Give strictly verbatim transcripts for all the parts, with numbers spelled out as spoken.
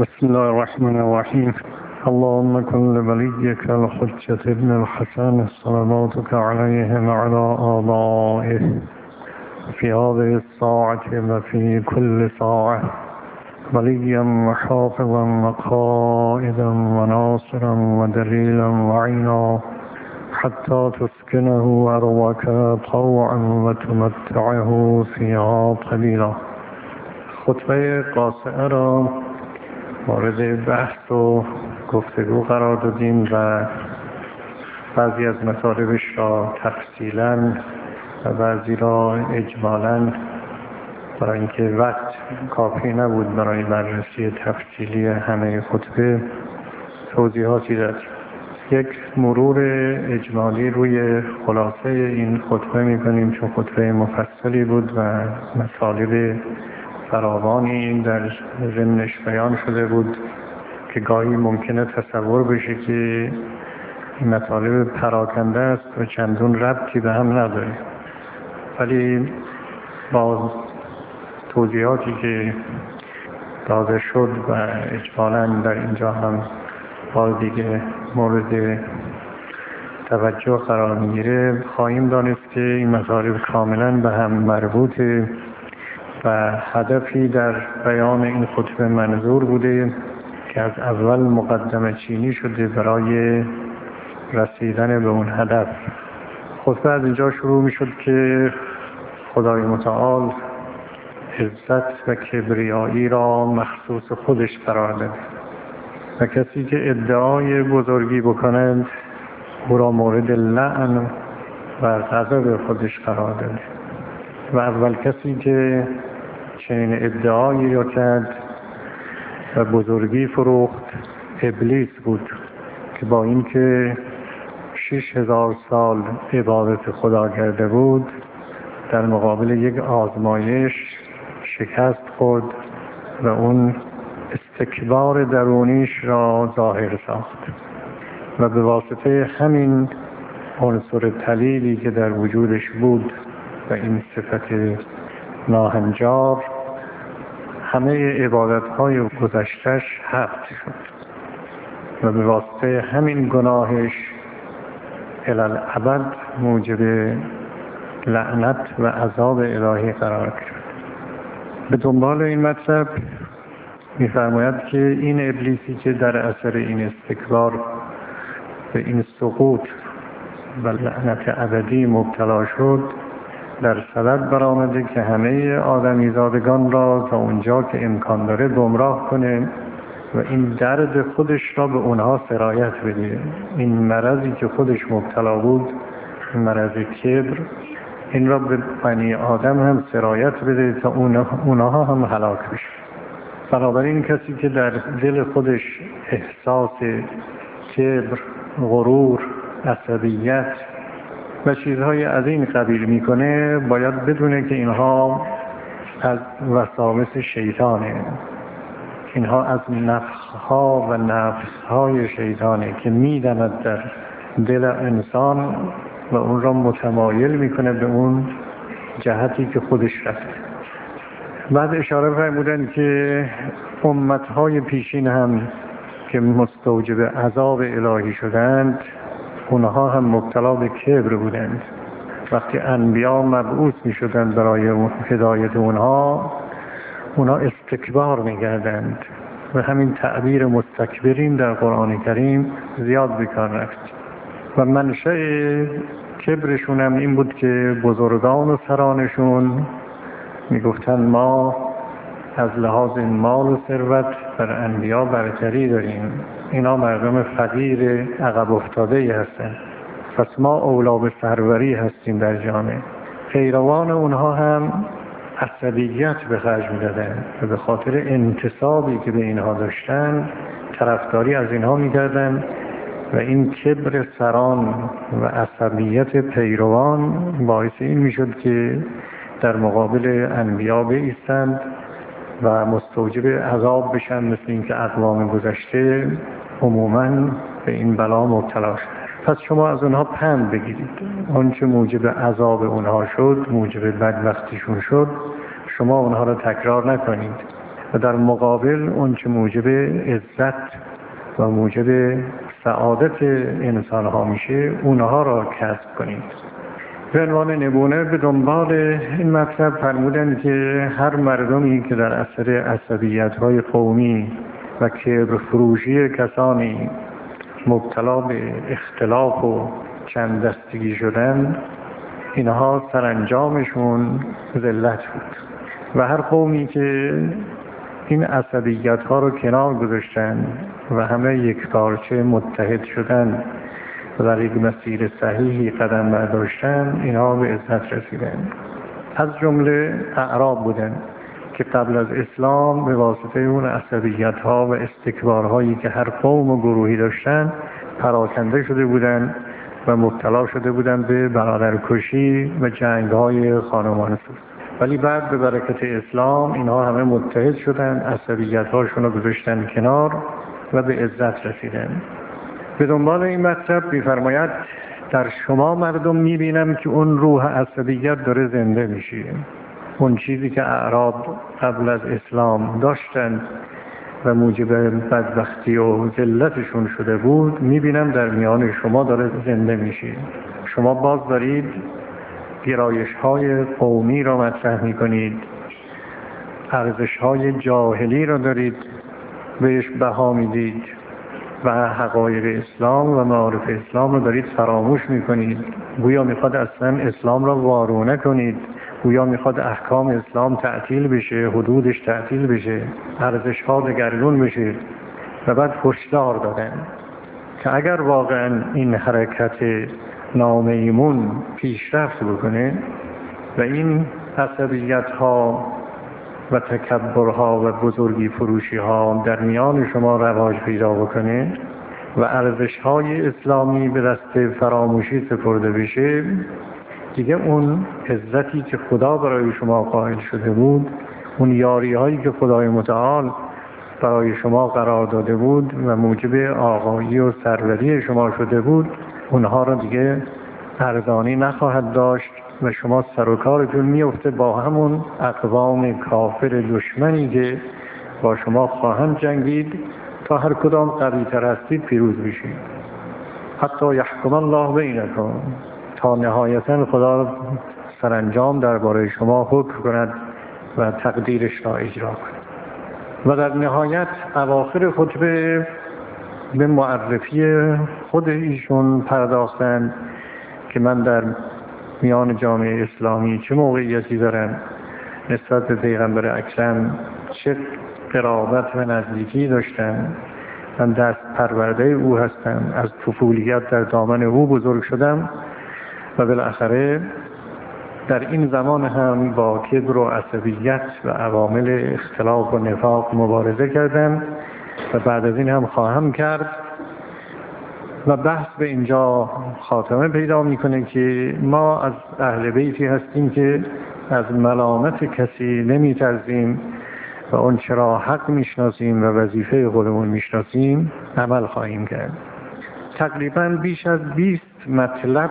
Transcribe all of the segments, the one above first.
بسم الله الرحمن الرحیم. اللهم کن لولیک الحجة ابن الحسن صلواتك علیه وعلى آبائه فی هذه الساعة وفي كل ساعة وليا وحافظا وقائدا وناصرا ودليلا وعينا حتى تسكنه أرضك طوعا وتمتعه فيها قليلا. خطبه قاصره را مورد بحث و گفتگو قرار دادیم و بعضی از مطالبش را تفصیلا و بعضی را اجمالا، برای اینکه وقت کافی نبود برای بررسی تفصیلی همه خطبه، توضیحاتی داد. یک مرور اجمالی روی خلاصه این خطبه می‌کنیم چون خطبه مفصلی بود و مطالب فراوانی در ضمنش بیان شده بود که گاهی ممکنه تصور بشه که این مطالب پراکنده است و چندون ربطی به هم نداره، ولی با توضیحاتی که داده شد و اجمالاً در اینجا هم باز دیگه مورد توجه قرار میگیره، خواهیم دانست که این مطالب کاملاً به هم مربوطه و هدفی در بیان این خطبه منظور بوده که از اول مقدمه چینی شده برای رسیدن به اون هدف. خطبه از اینجا شروع می شد که خدای متعال عزت و کبریایی را مخصوص خودش قرار داده و کسی که ادعای بزرگی بکند او را مورد لعن و غضب خودش قرار داده و اول کسی که چنین ادعایی را کرد و بزرگی فروخت ابلیس بود که با اینکه شش هزار سال عبادت خدا کرده بود در مقابل یک آزمایش شکست خورد و اون استکبار درونیش را ظاهر ساخت و به واسطه همین عنصر پلیدی که در وجودش بود و این صفت ناهنجار همه عبادت‌های گذشتش حبس شد و به واسطه همین گناهش الالعبد موجب لعنت و عذاب الهی قرار گرفت. به دنبال این مطلب می‌فرماید که این ابلیسی که در اثر این استکبار به این سقوط و لعنت ابدی مبتلا شد، در صدد برآمده که همه آدمیزادگان را تا اونجا که امکان داره گمراه کنه و این درد خودش را به اونها سرایت بده. این مرضی که خودش مبتلا بود، مرض کبر، این را به بنی آدم هم سرایت بده تا اونها هم هلاک بشه. بنابراین کسی که در دل خودش احساس کبر، غرور، عصبیت و چیزهای از این قبیل میکنه باید بدونه که اینها از وساوس شیطانه، اینها از نفخها و نفسهای شیطانه که میدمد در دل انسان و اون را متمایل میکنه به اون جهتی که خودش رفته. بعد اشاره فرمودن که امتهای پیشین هم که مستوجب عذاب الهی شدند اونها هم مبتلا به کبر بودند. وقتی انبیا مبعوث می شدند برای هدایت اونها، اونها استکبار می کردند و همین تعبیر مستکبرین در قرآن کریم زیاد بکار رفت و منشأ کبرشون هم این بود که بزرگان و سرانشون می گفتند ما از لحاظ مال و ثروت بر انبیا برتری داریم، اینا مردم فقیر عقب افتاده ای هستن، پس ما اولا به سروری هستیم در جامعه. پیروان اونها هم عصبیت به خرج میدادن و به خاطر انتصابی که به اینها داشتن طرفداری از اینها میکردن و این کبر سران و عصبیت پیروان باعث این میشد که در مقابل انبیا بایستند و مستوجب عذاب بشن، مثل اینکه اقوام گذشته عموماً به این بلا مبتلا شد. پس شما از اونها پند بگیرید، آنچه موجب عذاب اونها شد، موجب بدبختیشون شد، شما اونها را تکرار نکنید و در مقابل اون چه موجب عزت و موجب سعادت انسان ها میشه اونها را کسب کنید. به عنوان نمونه به دنبال این مطلب فرمودن که هر مردمی که در اثر عصبیت های قومی و کبر فروشی کسانی مبتلا به اختلاف و چند دستگی شدن، اینها سرانجامشون ذلت بود و هر قومی که این عصبیت ها رو کنار گذاشتن و همه یک پارچه متحد شدن و در یک مسیر صحیحی قدم برداشتن، اینها به عزت رسیدن. از جمله اعراب بودن که قبل از اسلام به واسطه اون عصبیت ها و استکبار هایی که هر قوم و گروهی داشتن پراکنده شده بودن و مبتلا شده بودن به برادرکشی و جنگ های خانمانه. ولی بعد به برکت اسلام اینها همه متحد شدن، عصبیت هاشون رو گذاشتن کنار و به عزت رسیدن. به دنبال این مطلب می‌فرماید در شما مردم می‌بینم که اون روح عصبیت داره زنده میشه. اون چیزی که اعراب قبل از اسلام داشتن و موجب بدبختی و ذلتشون شده بود، می‌بینم در میان شما داره زنده میشه. شما باز دارید گرایش‌های قومی را مطرح می‌کنید، ارزش‌های جاهلی را دارید بهش بها میدید و حقایق اسلام و معارف اسلام را دارید فراموش می‌کنید. گویا می‌خواد اصلا اسلام را وارونه کنید، گویا می‌خواد احکام اسلام تعطیل بشه، حدودش تعطیل بشه، ارزش‌ها دگرگون بشه. و بعد هشدار دادن که اگر واقعا این حرکت نامیمون پیشرفت بکنه و این عصبیت ها و تکبرها و بزرگی فروشی ها در میان شما رواج پیدا بکنه و ارزش های اسلامی به دست فراموشی سپرده بشه، دیگه اون عزتی که خدا برای شما قائل شده بود، اون یاری هایی که خدای متعال برای شما قرار داده بود و موجب آقایی و سروری شما شده بود، اونها رو دیگه ارزانی نخواهد داشت و شما سر و کارتون میفته با همون اقوام کافر دشمنی که با شما خواهند جنگید تا هر کدام قوی تر هستید پیروز بشید. حتی یحکم الله بینکم، تا نهایتا خدا سرانجام درباره شما حکم کند و تقدیرش را اجرا کند. و در نهایت اواخر خطبه به معرفی خود ایشون پرداختند که من در میان جامعه اسلامی چه موقعیتی دارم، نسبت به پیغمبر اکرم چه قرابت و نزدیکی داشتم، من دست پرورده او هستم، از طفولیت در دامن او بزرگ شدم و بالاخره در این زمان هم با کبر و عصبیت و عوامل اختلاف و نفاق مبارزه کردم و بعد از این هم خواهم کرد. و بحث به اینجا خاتمه پیدا میکنه که ما از اهل بیتی هستیم که از ملامت کسی نمیترسیم و اون چرا حق میشناسیم و وظیفه خودمون میشناسیم عمل خواهیم کرد. تقریبا بیش از بیست مطلب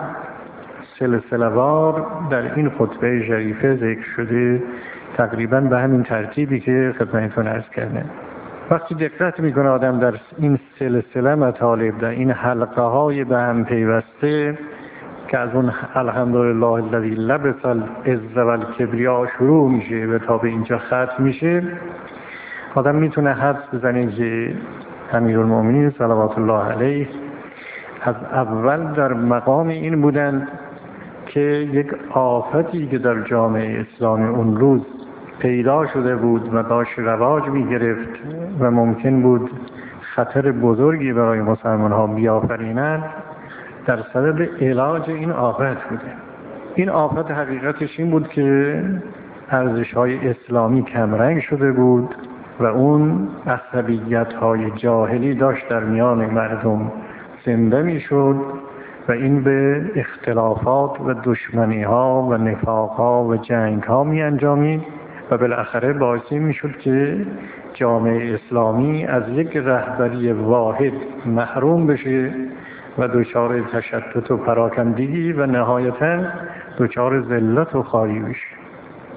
سلسله‌وار در این خطبه شریفه ذکر شده، تقریبا به همین ترتیبی که خدمتتون عرض کردم. وقتی دقت میکنه آدم در این سلسله مطالب، در این حلقه های به هم پیوسته که از اون الحمدلله الذی لبس العز والکبریا شروع میشه و تا به اینجا ختم میشه، آدم میتونه حدس بزنه که امیرالمومنین صلوات الله علیه از اول در مقام این بودند که یک آفتی که در جامعه اسلامی اون روز پیدا شده بود و داشت رواج می گرفت و ممکن بود خطر بزرگی برای مسلمان ها بیافرینند، در صدد علاج این آفت بوده. این آفت حقیقتش این بود که ارزش های اسلامی کمرنگ شده بود و اون عصبیت های جاهلی داشت در میان مردم زنده می شد و این به اختلافات و دشمنی ها و نفاق ها و جنگ ها می انجامید و بالاخره باعث می شد که جامعه اسلامی از یک رهبری واحد محروم بشه و دچار تشتت و پراکندگی و نهایتاً دچار ذلت و خاری بشه.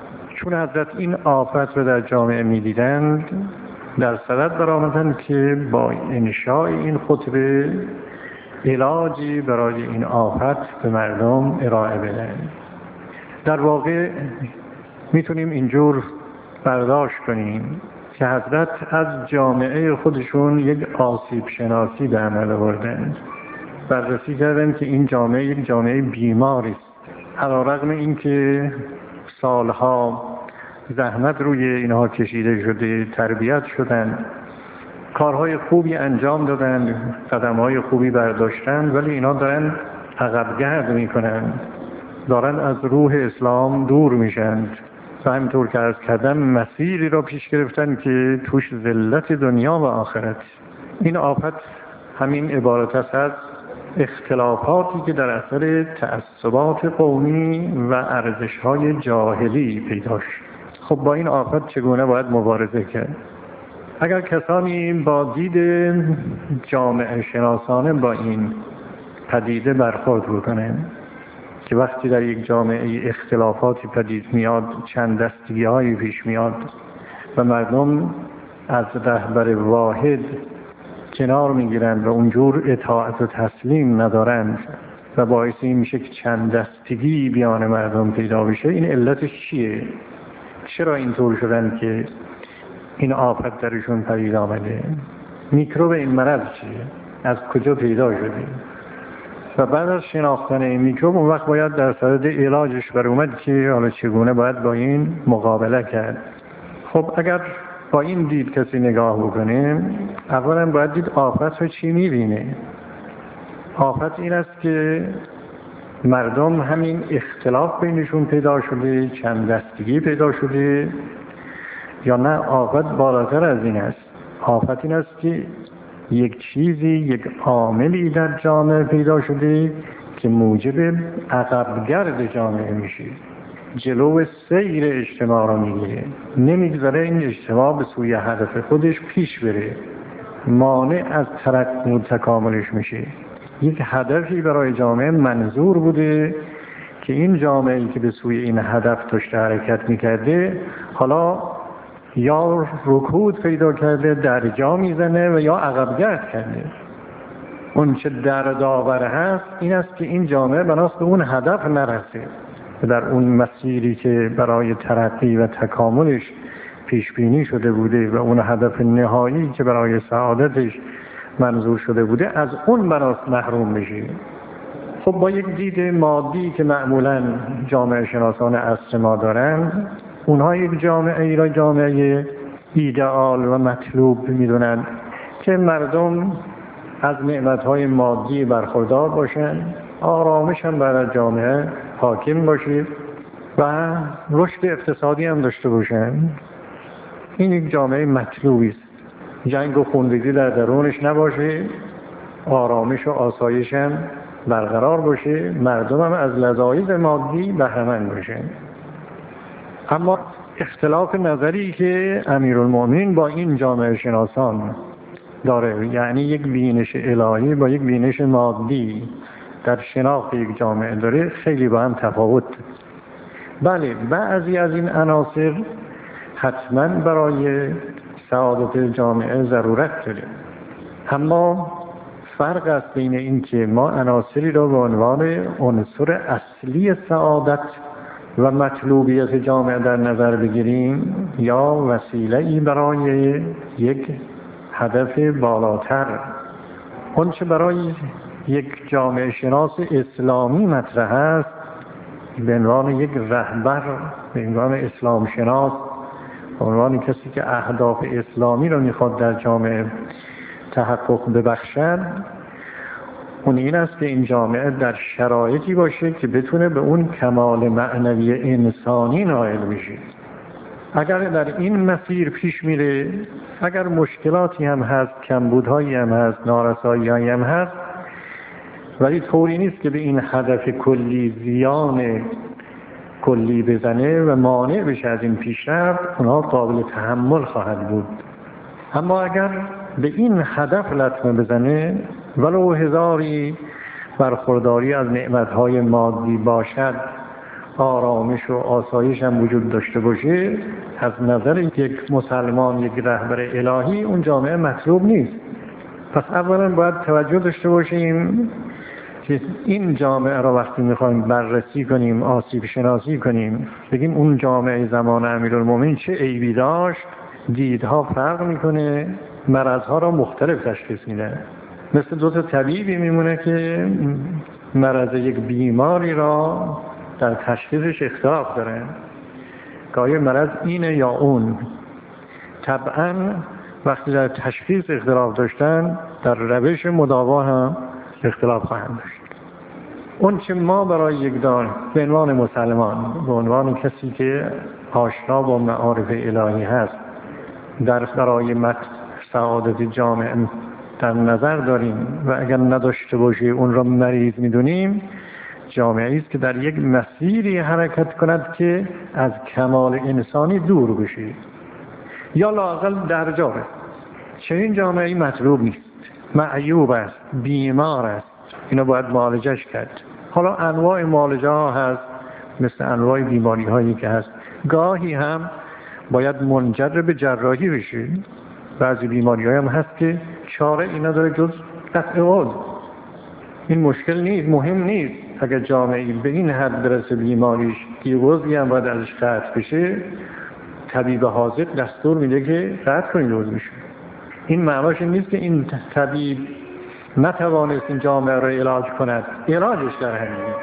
چون حضرت این آفت رو در جامعه می‌دیدند، در صدد برآمدند که با انشاء این خطبه علاجی برای این آفت به مردم ارائه بدن. در واقع میتونیم اینجور برداشت کنیم که حضرت از جامعه خودشون یک آسیب شناسی به عمل آوردند. بررسی کردند که این جامعه یک جامعه بیماری است، علی‌رغم اینکه سالها زحمت روی اینها کشیده شده، تربیت شدند، کارهای خوبی انجام دادند، قدمهای خوبی برداشتند، ولی اینا دارن عقبگرد میکنند، دارن از روح اسلام دور میشند و همینطور که عرض کردم مسیری را پیش گرفتن که توش ذلت دنیا و آخرت. این آفت همین عبارت است از اختلافاتی که در اثر تعصبات قومی و ارزش‌های جاهلی پیدا شد. خب با این آفت چگونه باید مبارزه کرد؟ اگر کسانی با دید جامعه شناسانه با این پدیده برخورد بکنند که وقتی در یک جامعه اختلافاتی پدید میاد، چند دستگی هایی پیش میاد و مردم از رهبر واحد کنار میگیرند و اونجور اطاعت و تسلیم ندارند و باعث این میشه که چند دستگی بیان مردم پیدا بشه، این علتش چیه؟ چرا اینطور شدن که این آفت درشون پدید آمده؟ میکروب این مرض چیه؟ از کجا پیدا شده؟ و بعد از شناختن این میکروب اون وقت باید در صدد علاجش بر اومد که حالا چگونه باید با این مقابله کرد. خب اگر با این دید کسی نگاه بکنه، اولا باید دید آفت رو چی میبینه. آفت این است که مردم همین اختلاف بینشون پیدا شده، چند دستگی پیدا شده، یا نه آفت بالاتر از این است. آفت این است که یک چیزی، یک عاملی در جامعه پیدا شده که موجب عقبگرد جامعه میشه، جلو سیر اجتماع را میگیره، نمیگذاره این اجتماع به سوی هدف خودش پیش بره، مانع از ترقی و تکاملش میشه. یک هدفی برای جامعه منظور بوده که این جامعه‌ای که به سوی این هدف داشته حرکت میکرده حالا یا رکود پیدا کرده، در جا میزنه و یا عقبگرد کرده. اون چه دردآور هست این است که این جامعه بناست به اون هدف نرسه و در اون مسیری که برای ترقی و تکاملش پیش بینی شده بوده و اون هدف نهایی که برای سعادتش منظور شده بوده، از اون بناست محروم میشه. خب با یک دید مادی که معمولا جامعه شناسان عصر ما دارن، اونها یک جامعه ای را جامعه ایدئال و مطلوب میدونن که مردم از نعمتهای مادی برخوردار باشن، آرامش هم بر جامعه حاکم باشه و رشد اقتصادی هم داشته باشن. این یک جامعه مطلوبی است. جنگ و خونریزی در درونش نباشه، آرامش و آسایش هم برقرار باشه، مردم هم از لذایذ مادی بهره‌مند باشن. اما اختلاف نظری که امیرالمومنین با این جامعه شناسان داره، یعنی یک بینش الهی با یک بینش مادی در شناخت یک جامعه داره، خیلی با هم تفاوت. بله بعضی از این عناصر حتما برای سعادت جامعه ضرورت داره، اما فرق است بین این که ما عناصری را به عنوان عنصر اصلی سعادت و مطلوبیت جامعه در نظر بگیریم یا وسیله‌ای برای یک هدف بالاتر. اون چه برای یک جامعه شناس اسلامی مطرح است به عنوان یک رهبر، به عنوان اسلام شناس، به عنوان کسی که اهداف اسلامی را میخواد در جامعه تحقق ببخشد، اون این است که این جامعه در شرایطی باشه که بتونه به اون کمال معنوی انسانی نائل بشه. اگر در این مسیر پیش میره، اگر مشکلاتی هم هست، کمبودهایی هم هست، نارسایی‌هایی هم هست، ولی طوری نیست که به این هدف کلی زیان کلی بزنه و مانع بشه از این پیشرفت، اونها قابل تحمل خواهد بود. اما اگر به این هدف لطمه بزنه، ولو هزاری برخورداری از نعمتهای مادی باشد، آرامش و آسایش هم وجود داشته باشه، از نظر یک مسلمان، یک رهبر الهی، اون جامعه مطلوب نیست. پس اولا باید توجه داشته باشیم که این جامعه را وقتی میخوایم بررسی کنیم، آسیب شناسی کنیم، بگیم اون جامعه زمان امیرالمومنین چه عیبی داشت، دیدها فرق میکنه، مرضها را مختلف تشخیص میده. مثل دو تا طبیبی میمونه که مرض یک بیماری را در تشخیصش اختلاف داره. گاهی مرض اینه یا اون. طبعا وقتی در تشخیص اختلاف داشتن، در روش مداوا هم اختلاف خواهند داشت. اون چه ما برای یک دار به عنوان مسلمان، به عنوان کسی که آشنا با معارف الهی هست، در برای مت سعادت جامعه در نظر داریم و اگر نداشته باشه اون را مریض میدونیم، جامعه است که در یک مسیری حرکت کند که از کمال انسانی دور بشه یا لااقل درجا است. چنین جامعه‌ای مطلوب نیست، معیوب است، بیمار است، اینو باید معالجش کرد. حالا انواع معالجه ها هست، مثل انواع بیماری هایی که هست، گاهی هم باید منجر به جراحی بشه. بعضی بیماری های هم هست که چاره اینا داره جز قطع عضو. این مشکل نیست، مهم نیست. اگر جامعه به این حد برسه بیماریش که عضوی هم باید ازش قطع بشه، طبیب حاذق دستور میده که قطع کنید عضوش. این معناش نیست که این طبیب نتوانست این جامعه را علاج کند. علاجش در همینه.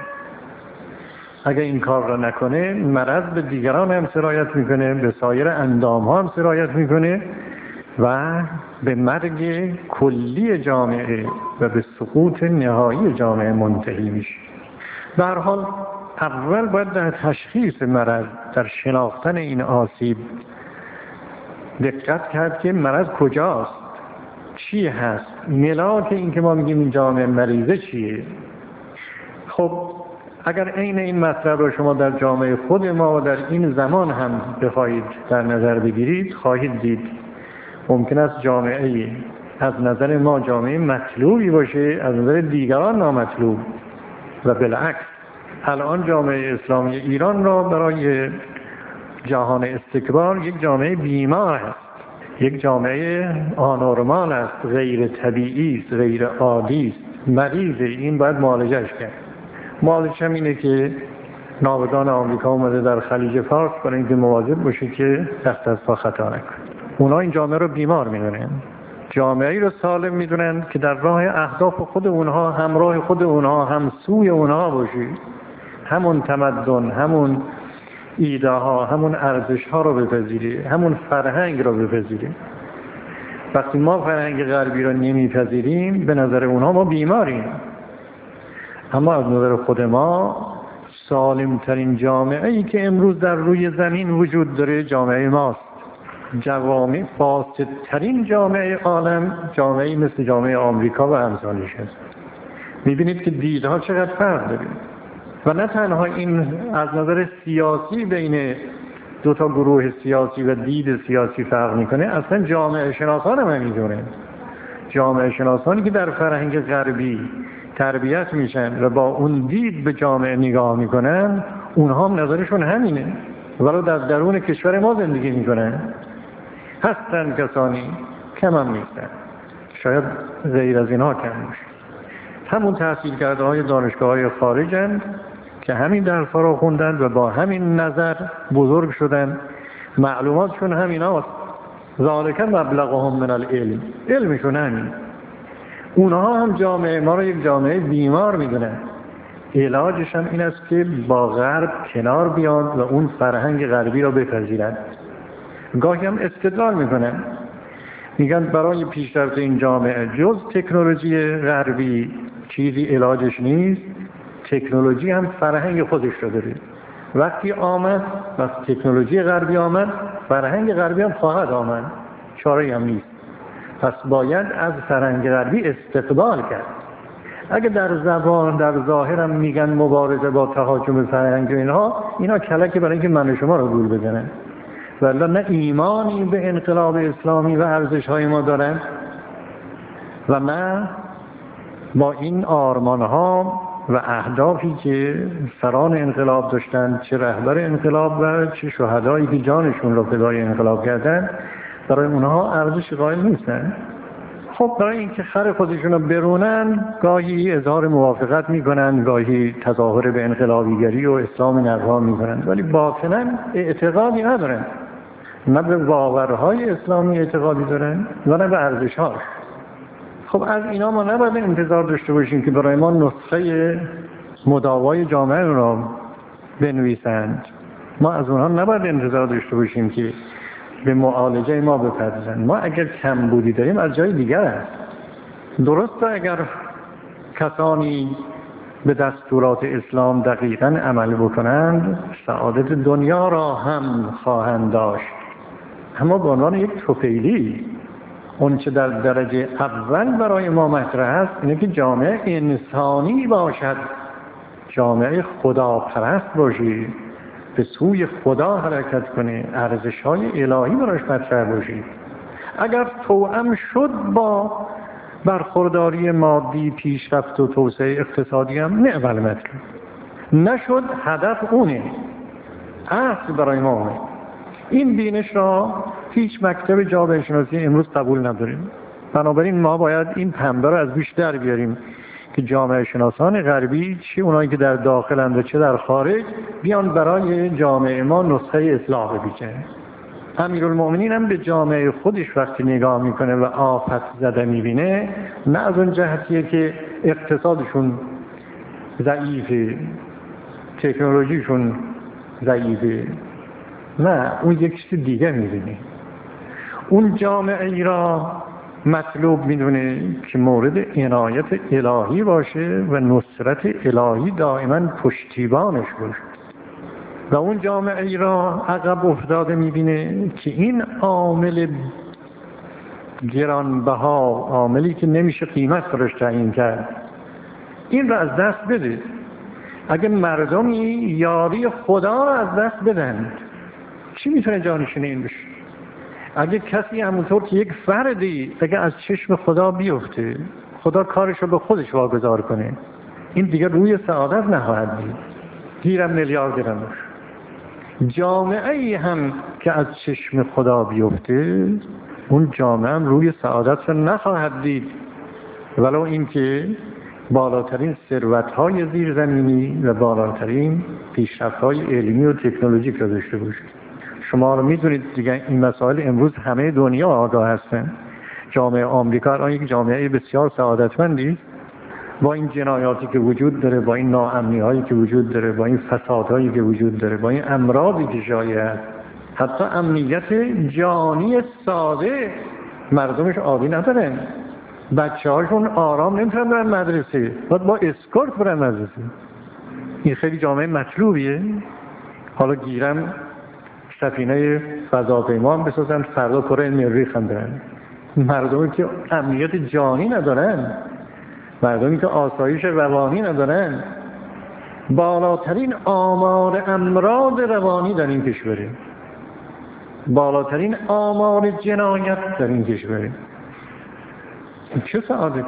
اگر این کار را نکنه، مرض به دیگران هم سرایت میکنه، به سایر اندام ها هم سرایت میکنه و به مرگ کلی جامعه و به سقوط نهایی جامعه منتهی میشه. به هر حال اول باید در تشخیص مرض، در شناختن این آسیب دقت کرد که مرض کجاست، چی هست، ملاک این که ما میگیم این جامعه مریضه چیه. خب اگر عین این مطلب رو شما در جامعه خود ما و در این زمان هم بخواهید در نظر بگیرید، خواهید دید ممکن است جامعه از نظر ما جامعه مطلوبی باشه، از نظر دیگران نامطلوب و بالعکس. الان جامعه اسلامی ایران را برای جهان استکبار یک جامعه بیمار است، یک جامعه آنورمال است، غیر طبیعی است، غیر عادی است، مریضه. این باید معالجهش کرد. معالجه هم اینه که ناودان آمریکا اومده در خلیج فارس برای اینکه مواظب باشه که دست از پا خطا نکنه. اونا این جامعه رو بیمار میدونن، جامعه‌ای رو سالم میدونن که در راه اهداف خود اونها، همراه خود اونها، همسوی اونها باشه، همون تمدن، همون ایده ها، همون ارزش ها رو بپذیره، همون فرهنگ رو بپذیره. وقتی ما فرهنگ غربی رو نمیپذیریم، به نظر اونها ما بیماریم. اما از نظر خود ما سالم ترین جامعه ای که امروز در روی زمین وجود داره جامعه ماست. جوامع فاسد ترین جامعه عالم جامعه مثل جامعه آمریکا و امثالش است. میبینید که دیدها چقدر فرق داره. و نه تنها این از نظر سیاسی بین دو تا گروه سیاسی و دید سیاسی فرق میکنه، اصلا جامعه شناسان هم همینجوره. جامعه شناسانی که در فرهنگ غربی تربیت میشن و با اون دید به جامعه نگاه میکنن، اونها هم نظرشون همینه، ولو در درون کشور ما زندگی میکنن. هستن کسانی، کم هم نیستن، شاید غیر از اینها کم باشه. همون تحصیل کرده های دانشگاه های خارجن که همین درس‌ها رو خوندن و با همین نظر بزرگ شدن، معلوماتشون همین هاست. ذالک مبلغهم من العلم، علمشون همین. اونها هم جامعه ما رو یک جامعه بیمار میدونن. علاجش هم این است که با غرب کنار بیان و اون فرهنگ غربی رو بپذیرن. گاهی هم استدلال میکنن، میگن برای پیشرفت این جامعه جز تکنولوژی غربی چیزی علاجش نیست، تکنولوژی هم فرهنگ خودش رو داره. وقتی آمد، وقتی تکنولوژی غربی آمد، فرهنگ غربی هم خواهد آمد، چاره‌ای هم نیست. پس باید از فرهنگ غربی استقبال کرد. اگه در زبان، در ظاهر هم میگن مبارزه با تهاجم فرهنگ و اینها، اینا کلکه برای اینکه من و شما رو گول بزنن. ولی نه ایمانی به انقلاب اسلامی و ارزش‌های ما دارن و نه با این آرمان‌ها و اهدافی که سران انقلاب داشتن، چه رهبر انقلاب و چه شهدایی که جانشون رو فدای انقلاب کردن، برای اونها ارزش قائل نیستن. خب برای اینکه خر خودشون رو برونن گاهی اظهار موافقت میکنن، گاهی تظاهر به انقلابیگری و اسلام نرها میکنن، ولی باطنا اعتقادی ندارن، نه به باورهای اسلامی اعتقادی دارن و نه به ارزش‌هاش. خب از اینا ما نباید انتظار داشته باشیم که برای ما نسخه مداوای جامعه را بنویسند. ما از اونها نباید انتظار داشته باشیم که به معالجه ما بپردازند. ما اگر کمبودی داریم از جای دیگر است. درسته اگر کسانی به دستورات اسلام دقیقاً عمل بکنند سعادت دنیا را هم خواهند داشت، اما به عنوان یک طفیلی اون چه در درجه اول برای ما مطرح است اینه که جامعه انسانی باشد، جامعه خداپرست باشی، به سوی خدا حرکت کنه، ارزش‌های الهی براش مطرح باشی. اگر توأم شد با برخورداری مادی، پیشرفت و توسعه اقتصادی هم نه اول مطلب، نشد هدف اونه، اصل برای ما اونه. این بینش را هیچ مکتب جامعه شناسی امروز قبول نداریم. بنابراین ما باید این پنبه را از بیش در بیاریم که جامعه شناسان غربی، چه اونایی که در داخلند و چه در خارج، بیان برای جامعه ما نسخه اصلاح بپیچن. امیرالمؤمنین هم به جامعه خودش وقتی نگاه میکنه و آفت زده میبینه، نه از اون جهتیه که اقتصادشون ضعیفه، تکنولوژیشون ضعیفه، نه، اون یک چیز دیگه میبینه. اون جامعه ای را مطلوب میدونه که مورد عنایت الهی باشه و نصرت الهی دائما پشتیبانش باشه، و اون جامعه ای را عقب افتاده میبینه که این عامل گرانبها، عاملی که نمیشه قیمت براش تعیین کرد، این را از دست بده. اگه مردمی یاری خدا را از دست بدن چی میتونه جانشین این بشه؟ اگه کسی همونطور که یک فردی اگه از چشم خدا بیفته، خدا کارش رو به خودش واگذار کنه، این دیگه روی سعادت نخواهد دید، گیرم میلیارد درم باشه. جامعه ای هم که از چشم خدا بیفته، اون جامعه هم روی سعادت رو نخواهد دید، ولو اینکه بالاترین ثروت‌های زیرزمینی و بالاترین پیشرفت‌های علمی و تکنولوژیک رو داشته باشه. شما رو میدونید دیگه این مسائل امروز همه دنیا آگاه هستن. جامعه آمریکا الان یک جامعه بسیار سعادتمندی، با این جنایاتی که وجود داره، با این ناامنی‌هایی که وجود داره، با این فسادهایی که وجود داره، با این امراضی که شایع است، حتی امنیت جانی ساده مردمش عادی ندارن. بچه‌هاشون آرام نمیتونن برن مدرسه، باید با اسکورت برن مدرسه. این خیلی جامعه مطلوبیه. حالا گیرم سفینه فضاپیما هم بسازن، فردا کره مریخ هم برن. مردمی که امنیت جانی ندارن، مردمی که آسایش روانی ندارن، بالاترین آمار امراض روانی در این کشوره، بالاترین آمار جنایت در این کشوره. چه سعادتی؟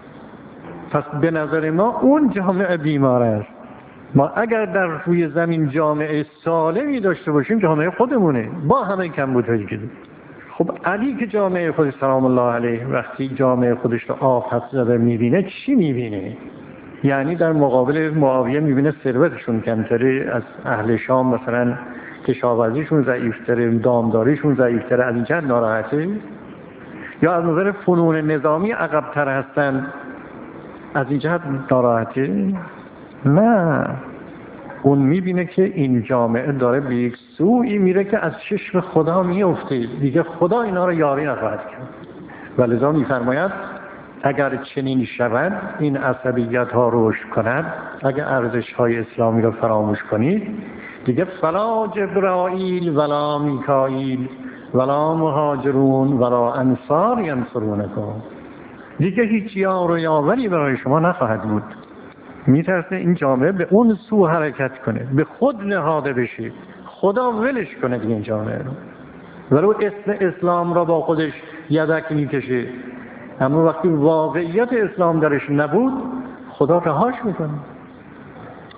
پس به نظر ما اون جامعه بیمار است. ما اگر در روی زمین جامعه سالمی داشته باشیم، جامعه خودمونه با همه کمبودهایی که داریم. خب علی که جامعه خودش سلام الله علیه وقتی جامعه خودش رو آفت زده میبینه، چی میبینه؟ یعنی در مقابل معاویه میبینه ثروتشون کمتره، از اهل شام مثلا کشاورزیشون ضعیفتره، دامداریشون ضعیفتره، از این جهت ناراحته؟ یا از نظر فنون نظامی عقب‌تر هستن، از این جهت ناراحته؟ نه، اون میبینه که این جامعه داره به یک سوی میره که از چشم خدا میفته، دیگه خدا اینا رو یاری نخواهد کرد. ولذا میفرماید اگر چنین شود، این عصبیت ها رشد کند، اگر ارزش های اسلامی رو فراموش کنید، دیگه فلا جبرائیل ولا میکائیل ولا مهاجرون ولا انصار ینصرونکم، دیگه هیچ یار و یاوری برای شما نخواهد بود. میترسه این جامعه به اون سو حرکت کنه، به خود نهاده بشه، خدا ولش کنه دیگه این جامعه رو، ولو اسم اسلام را با خودش یدک میکشه، اما وقتی واقعیت اسلام درش نبود خدا رهاش میکنه.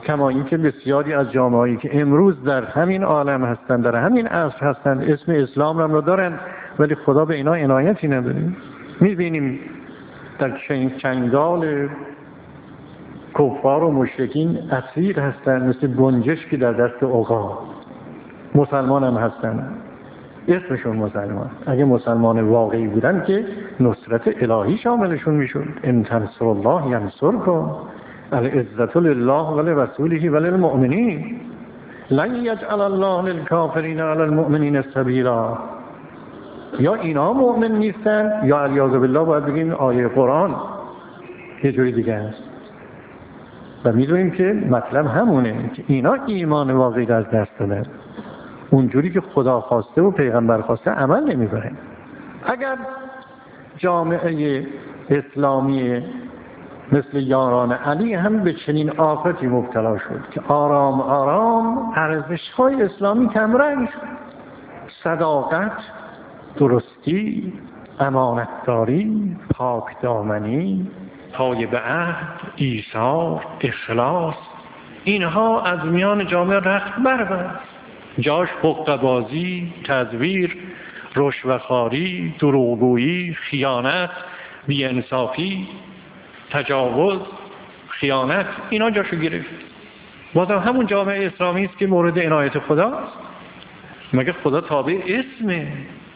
کما اینکه بسیاری از جامعه‌ای که امروز در همین عالم هستند، در همین عصر هستند، اسم اسلام را دارند ولی خدا به اینا عنایتی نداره. می‌بینیم در چنگال کفار و مشرکین اسیر هستند، مثل گنجشکی در دست عقاب. مسلمان هم هستند، اسمشون مسلمان. اگه مسلمان واقعی بودن که نصرت الهی شاملشون میشد. ان تنصر الله ینصرکم العزة لله ولرسوله وللمؤمنین لن یجعل الله للکافرین علی المؤمنین سبیلا. یا اینا مؤمن نیستن یا علیاذ بالله باید بگیم آیه قرآن یه جوری دیگه است. و میدونیم که مطلب همونه که اینا ایمان واقعی از دست دادن، اونجوری که خدا خواسته و پیغمبر خواسته عمل نمی‌کنه. اگر جامعه اسلامی مثل یاران علی هم به چنین آفتی مبتلا شد که آرام آرام ارزش‌های اسلامی کمرنگ شد، صداقت، درستی، امانتداری، پاکدامنی، پای به عهد، ایثار، اخلاص، اینها از میان جامعه رخت بربست. جاش حقه‌بازی، تزویر، رشوه‌خواری، دروغگویی، خیانت، بی‌انصافی، تجاوز، خیانت، اینا جاشو گرفت. بازم همون جامعه اسلامی است که مورد عنایت خداست. مگه خدا تابع اسمه؟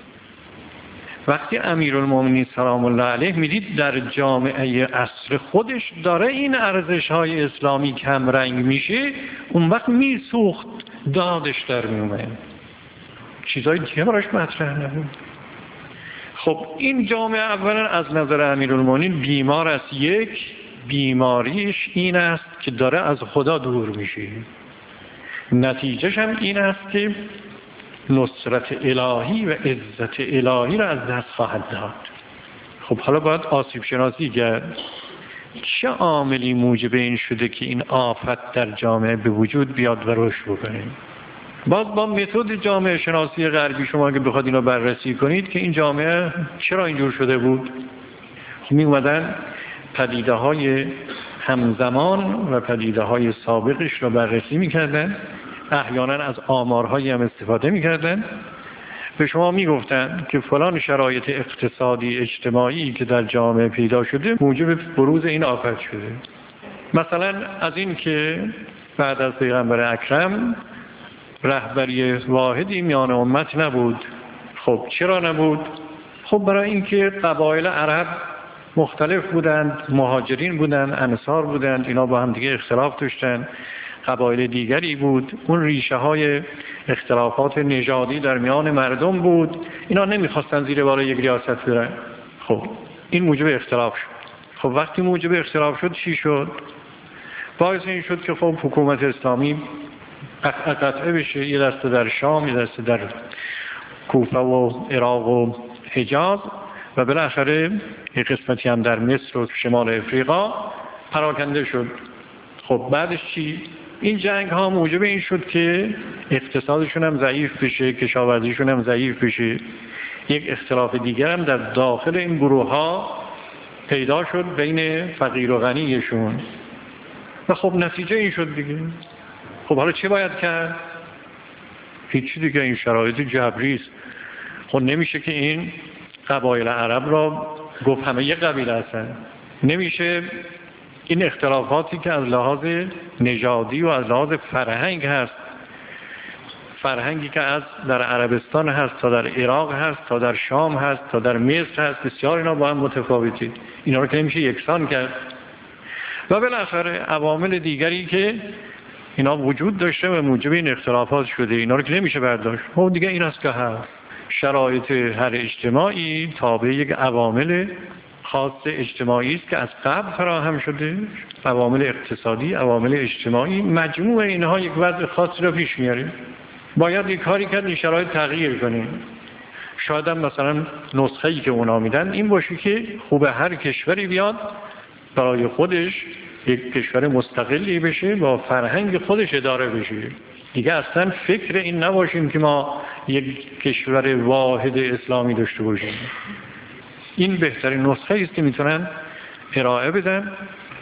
وقتی امیرالمومنین سلام الله علیه میدید در جامعه عصر خودش داره این ارزش‌های اسلامی کم رنگ میشه، اون وقت میسوخت، دادش در میومد، چیزای دیگه براش مطرح نبود. خب این جامعه اولا از نظر امیرالمومنین بیمار است. یک بیماریش این است که داره از خدا دور میشه، نتیجهش هم این است که نصرت الهی و عزت الهی را از دست خواهد داد. خب حالا باید آسیب شناسی کرد. چه عاملی موجب این شده که این آفت در جامعه به وجود بیاد و رشد بکنه؟ باز با متد جامعه شناسی غربی شما که بخواد اینو بررسی کنید که این جامعه چرا اینجور شده بود، می اومدن پدیده های همزمان و پدیده های سابقش رو بررسی میکردن، احیانا از آمارهایی هم استفاده میکردن، به شما میگفتن که فلان شرایط اقتصادی اجتماعی که در جامعه پیدا شده موجب بروز این آفت شده. مثلا از این که بعد از پیغمبر اکرم رهبری واحدی میان امت نبود. خب چرا نبود؟ خب برای اینکه قبایل عرب مختلف بودند، مهاجرین بودند، انصار بودند، اینا با هم دیگه اختلاف داشتند. قبایل دیگری بود، اون ریشه های اختلافات نژادی در میان مردم بود، اینا نمیخواستن زیر بار یک ریاست برن. خب این موجب اختلاف شد. خب وقتی موجب اختلاف شد چی شد؟ باعث این شد که خب حکومت اسلامی قطعه قطعه بشه، یه دسته در شام، یه دسته در کوفه و عراق و حجاز و بالاخره یه قسمتی هم در مصر و شمال افریقا پراکنده شد. خب بعدش چی؟ این جنگ ها موجب این شد که اقتصادشون هم ضعیف بشه، کشاورزیشون هم ضعیف بشه. یک اختلاف دیگر هم در داخل این گروه ها پیدا شد بین فقیر و غنیشون و خب نتیجه این شد دیگه. خب حالا چه باید کرد؟ هیچی دیگه، این شرایط جبری است. خب نمیشه که این قبایل عرب را گفت همه یک قبیله هستن. نمیشه این اختلافاتی که از لحاظ نژادی و از لحاظ فرهنگ هست، فرهنگی که از در عربستان هست تا در عراق هست تا در شام هست تا در مصر هست، بسیار اینا با هم متفاوتی، اینا رو که نمیشه یکسان کرد. و بالاخره عوامل دیگری که اینا وجود داشته و موجب این اختلافات شده، اینا رو که نمیشه برداشت. خب دیگه این است که هست. شرایط هر اجتماعی تابع یک عوامل خاص اجتماعی است که از قبل فراهم شده، عوامل اقتصادی، عوامل اجتماعی، مجموع اینها یک وضع خاصی را پیش میاره. باید یک کاری کرد این شرایط تغییر کنیم. شاید هم مثلا نسخه‌ای که اونا میدن این باشه که خوب هر کشوری بیاد برای خودش یک کشور مستقلی بشه، با فرهنگ خودش اداره بشه. دیگه اصلا فکر این نباشیم که ما یک کشور واحد اسلامی داشته باشیم. این بهترین نسخه است که میتونن ارائه بدن.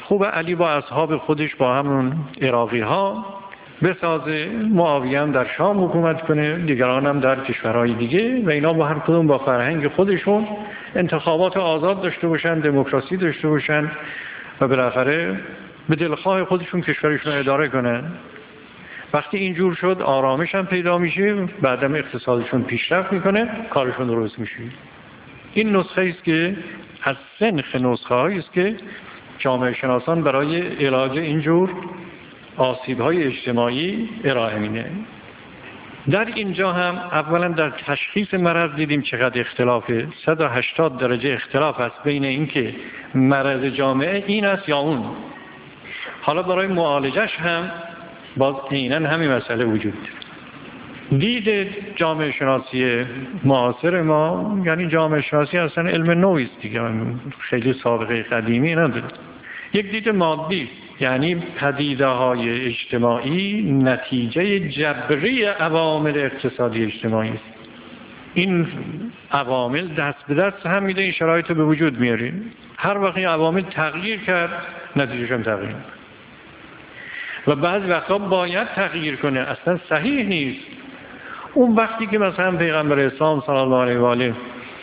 خوب علی با اصحاب خودش با همون عراقی ها بسازه، معاویه هم در شام حکومت کنه، دیگران هم در کشورهای دیگه، و اینا با هر کدوم با فرهنگ خودشون انتخابات آزاد داشته باشن، دموکراسی داشته باشن و بالاخره به دلخواه خودشون کشورشون رو اداره کنن. وقتی اینجور شد آرامش هم پیدا میشه، بعدم اقتصادشون پیشرفت میکنه، کارشون درست میشه. این نسخه است که از سنخ نسخه هایی است که جامعه شناسان برای علاج اینجور آسیب‌های اجتماعی ارائه می‌دهند. در اینجا هم اولا در تشخیص مرض دیدیم چقدر اختلافه، صد و هشتاد درجه اختلاف است بین اینکه مرض جامعه این است یا اون. حالا برای معالجش هم باز عیناً همین مسئله وجود داره. دید جامعه شناسی معاصر ما، یعنی جامعه شناسی اصلا علم نوعی است دیگه، خیلی سابقه قدیمی نداره. یک دید مادی است، یعنی پدیده های اجتماعی نتیجه جبری عوامل اقتصادی اجتماعی است. این عوامل دست به دست هم میده این شرایط رو به وجود میاره. هر وقت این عوامل تغییر کرد نتیجهش هم تغییر کنه و بعضی وقتا باید تغییر کنه، اصلا صحیح نیست. اون وقتی که مثلا پیغمبر اسلام صلی الله علیه و آله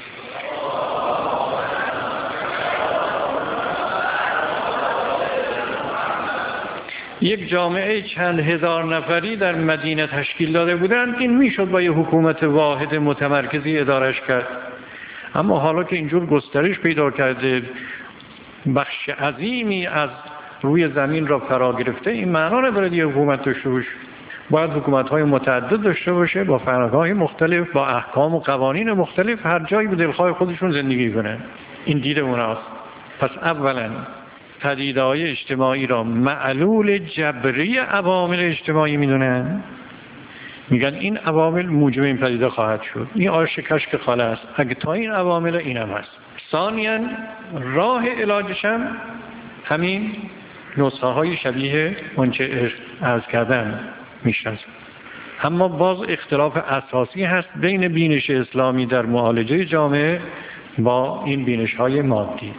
یک جامعه چند هزار نفری در مدینه تشکیل داده بودند، این میشد با یه حکومت واحد متمرکزی ادارش کرد. اما حالا که اینجور گسترش پیدا کرده، بخش عظیمی از روی زمین را فرا گرفته، این معنا نداره یه حکومت داشته باشه. باید حکومت‌های متعدد داشته باشه با فرهنگ‌های مختلف، با احکام و قوانین مختلف، هر جایی به دلخواه خودشون زندگی کنن. این دید اوناست. پس اولا پدیده‌های اجتماعی را معلول جبری عوامل اجتماعی میدونن، میگن این عوامل موجب این پدیده خواهد شد. این آش کشک خاله است، اگه تا این عوامل اینم هست. ثانیاً راه علاجش هم همین نسخه های شبیه اونچه عرض کردم میشناسن. اما باز اختلاف اساسی هست بین بینش اسلامی در معالجه جامعه با این بینش های مادی.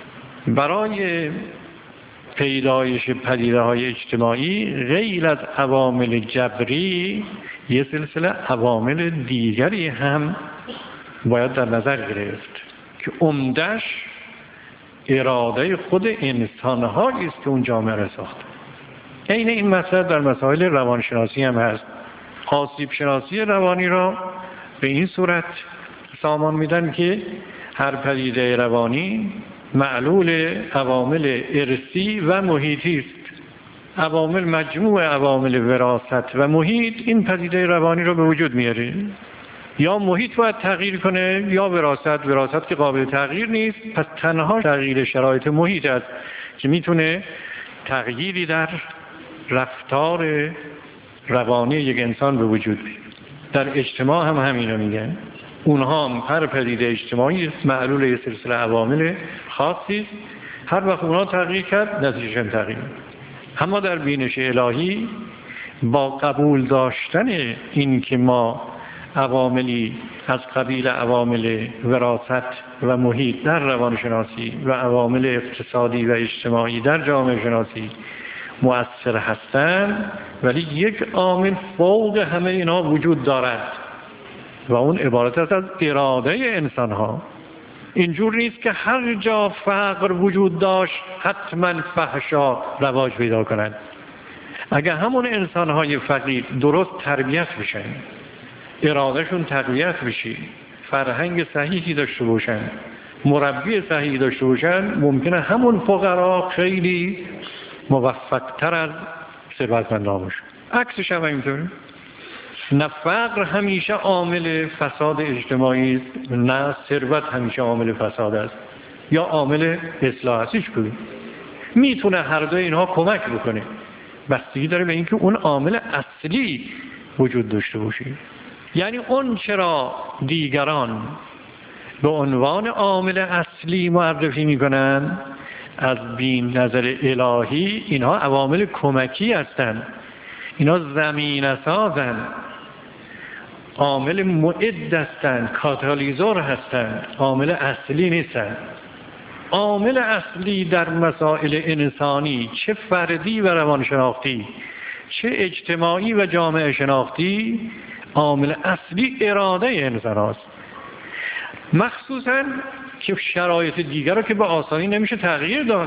برای پیدایش پدیده های اجتماعی غیر از عوامل جبری یه سلسله عوامل دیگری هم باید در نظر گرفت که عمدش اراده خود انسان هایی است که اون جامعه را ساخته. عین این مسئله در مسائل روانشناسی هم هست. آسیب شناسی روانی را به این صورت سامان میدن که هر پدیده روانی معلول عوامل ارثی و محیطی است. عوامل مجموع عوامل وراثت و محیط این پدیده روانی را به وجود میاره. یا محیط باید تغییر کنه یا وراثت. وراثت که قابل تغییر نیست، پس تنها تغییر شرایط محیط است که میتونه تغییری در رفتار روانی یک انسان به وجود بیاره. در اجتماع هم همینو میگن. اونها هم هر پدیده اجتماعی معلول یه سلسله عوامل خاصی است. هر وقت اونها تغییر کرد نتیجهش هم تغییر. اما در بینش الهی با قبول داشتن این که ما عواملی از قبیل عوامل وراثت و محیط در روانشناسی و عوامل اقتصادی و اجتماعی در جامعه شناسی مؤثر هستند، ولی یک عامل فوق همه اینا وجود دارد و اون عبارت است از اراده انسان ها. اینجور نیست که هر جا فقر وجود داشت حتما فحشا رواج پیدا کنند. اگر همون انسان های فقیر درست تربیت بشن، ارادهشون تقویت بشه، فرهنگ صحیحی داشته باشن، مربی صحیحی داشته باشن، ممکنه همون فقرا خیلی موفق‌تر از ثروتمندان باشن. عکسش هم اینطوره. نه فقر همیشه عامل فساد اجتماعی است، نه ثروت همیشه عامل فساد است یا عامل اصلاح است. هیچ کدوم میتونه هر دو اینها کمک بکنه، بستگی داره به اینکه اون عامل اصلی وجود داشته باشه. یعنی اون چرا دیگران به عنوان عامل اصلی معرفی میکنن، از بین نظر الهی اینها عوامل کمکی هستند، اینا زمینه سازند، عامل معد هستند، کاتالیزور هستند، عامل اصلی نیستند. عامل اصلی در مسائل انسانی، چه فردی و روانشناختی، چه اجتماعی و جامعه شناختی، عامل اصلی اراده انسان هاست. مخصوصاً که شرایط دیگر رو که به آسانی نمیشه تغییر داد.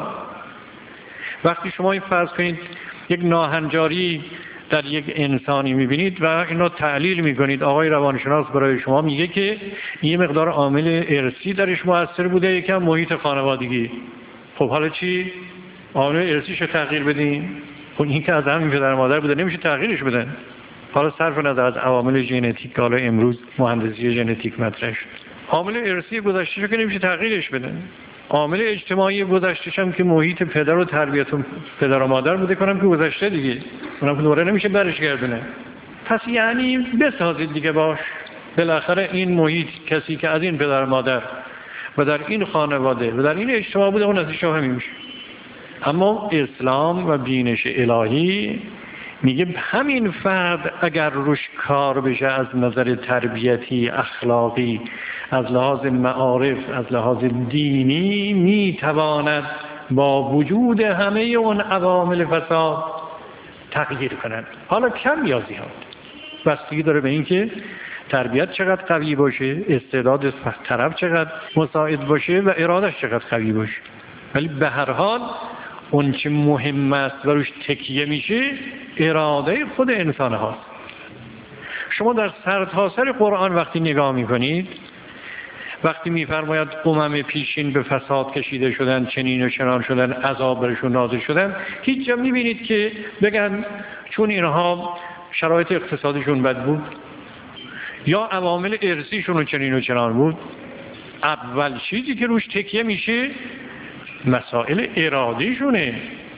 وقتی شما این فرض کنید یک ناهنجاری در یک انسانی میبینید و اینو تعلیل میکنید، آقای روانشناس برای شما میگه که این مقدار عامل ارثی درش مؤثر بوده، یکم محیط خانوادگی. خب حالا چی؟ عامل ارثیش رو تغییر بدین؟ خب این که از همین پدر مادر بوده نمیشه تغییرش بدن. حالا صرف نظر از عوامل ژنتیک که حالا امروز مهندسی ژنتیک مطرح شد، عامل ارثی گذشته‌شو که نمیشه تغییرش بدن. عامل اجتماعی گذشته‌ش هم که محیط پدر و تربیت پدر و مادر بوده کنم که گذشته دیگه، اونم که دوباره نمیشه برش گردونه. پس یعنی بسازید دیگه باش. بالاخره این محیط، کسی که از این پدر و مادر و در این خانواده و در این اجتماع بوده، اون ازش همین میشه. اما اسلام و بینش الهی میگه همین فرد اگر روش کار بشه از نظر تربیتی، اخلاقی، از لحاظ معارف، از لحاظ دینی، میتواند با وجود همه اون عوامل فساد تغییر کنند. حالا کم یا زیاد بستگی داره به این که تربیت چقدر قوی باشه، استعداد طرف چقدر مساعد باشه و ارادش چقدر قوی باشه. ولی به هر حال اون چه مهم است و روش تکیه میشه اراده خود انسان هاست. شما در سرتاسر قرآن وقتی نگاه میکنید، وقتی میفرماید امم پیشین به فساد کشیده شدن، چنین و چنان شدن، عذاب برشون نازل شدن، هیچ جا میبینید که بگن چون اینها شرایط اقتصادیشون بد بود یا عوامل ارثیشون چنین و چنان بود. اول چیزی که روش تکیه میشه مسائل ارادیشونه.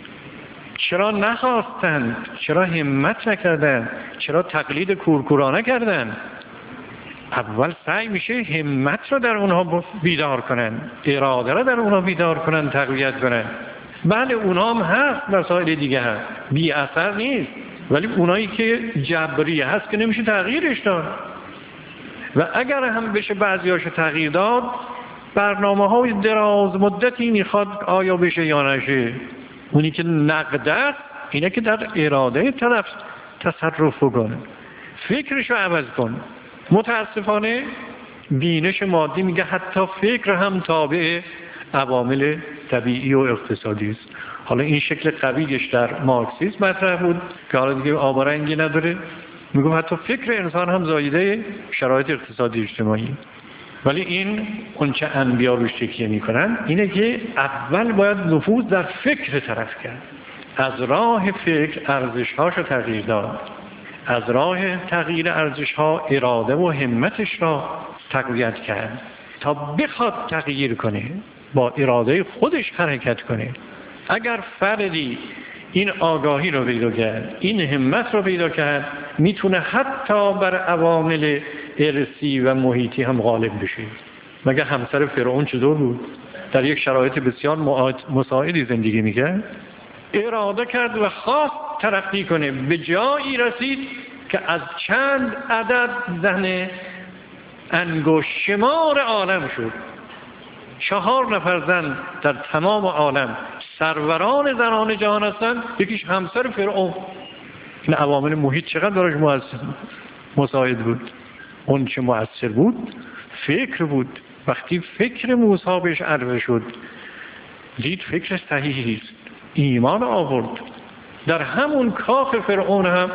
چرا نخواستند؟ چرا همت نکردن؟ چرا تقلید کورکورانه کردن؟ اول سعی میشه همت رو در اونها بیدار کنن، اراده رو در اونها بیدار کنن، تقویت کنن. بله اونها هم هست، مسائل دیگه هست، بی اثر نیست، ولی اونایی که جبری هست که نمیشه تغییرش داد. و اگر هم بشه بعضیاشو تغییر داد، برنامه های دراز مدتی میخواد آیا بشه یا نشه. اونی که نقد است اینه که در اراده طرف تصرف کنه، فکرشو عوض کن. متاسفانه بینش مادی میگه حتی فکر هم تابع عوامل طبیعی و اقتصادی است. حالا این شکل قویش در مارکسیسم مطرح بود که حالا دیگه آبارنگی نداره، میگم حتی فکر انسان هم زایده شرایط اقتصادی اجتماعی. ولی این اون چه انبیا روش تکیه میکنن اینه که اول باید نفوذ در فکر طرف کرد، از راه فکر ارزش‌هاشو تغییر داد، از راه تغییر ارزش‌ها اراده و همتش را تقویت کرد تا بخواد تغییر کنه، با اراده خودش حرکت کنه. اگر فردی این آگاهی رو پیدا کرد، این همت رو پیدا کرد، میتونه حتی بر عوامل ارثی و محیطی هم غالب بشه. مگه همسر فرعون چطور بود؟ در یک شرایط بسیار مساعدی زندگی میکرد، اراده کرد و خواست ترقی کنه، به جایی رسید که از چند عدد زن انگشت شمار عالم شد. چهار نفر زن در تمام عالم سروران زنان جهان هستند، یکیش همسر فرعون. این عوامل محیط چقدر براش مساعد بود؟ اون چه مؤثر بود فکر بود. وقتی فکر موسی بهش عرضه شد، دید فکر صحیحی است، ایمان آورد، در همون کاخ فرعون هم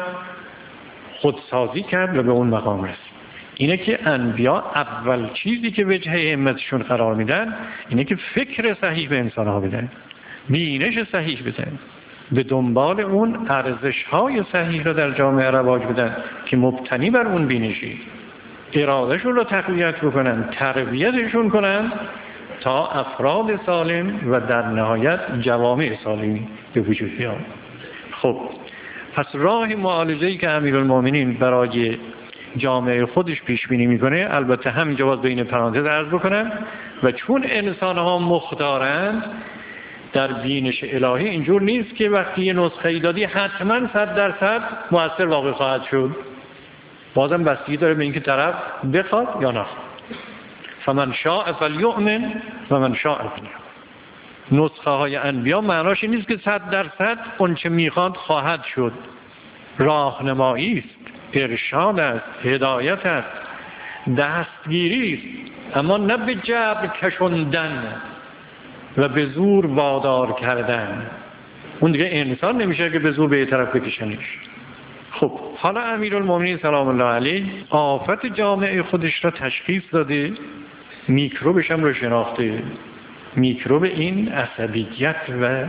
خودسازی کرد و به اون مقام رسید. اینه که انبیا اول چیزی که وجه همتشون قرار میدن اینه که فکر صحیح به انسان ها بدن، بینش صحیح بدن، به دنبال اون ارزش های صحیح رو در جامعه رواج بدن که مبتنی بر اون بینشی، ارادهشون رو تقویت بکنن، تربیتشون کنن تا افراد سالم و در نهایت جوامع سالمی به وجود بیاد. خب پس راه معالجه‌ای که امیرالمومنین برای جامعه خودش پیش بینی میکنه، البته همینجا باید بین پرانتز عرض بکنم، و چون انسان ها مختارند در بینش الهی اینجور نیست که وقتی یه نسخه ای دادی حتما صد درصد مؤثر واقع خواهد شد. بازم بستگی داره به اینکه طرف بخواد یا نخواد. فمن شاء فلیؤمن و من شاء فلیکفر. نسخه های انبیا معناش این نیست که صد درصد اون چه میخواد خواهد شد. راهنمایی است، ارشاد است، هدایت است، دستگیری است، اما نه به جبر کشوندن و به زور وادار کردن. اون دیگه انسان نمیشه که به زور به یه طرف بکشنش. خب حالا امیرالمومنین سلام الله علیه آفت جامعه خودش را تشخیص داده، میکروبش هم رو شناخته. میکروب این عصبیت و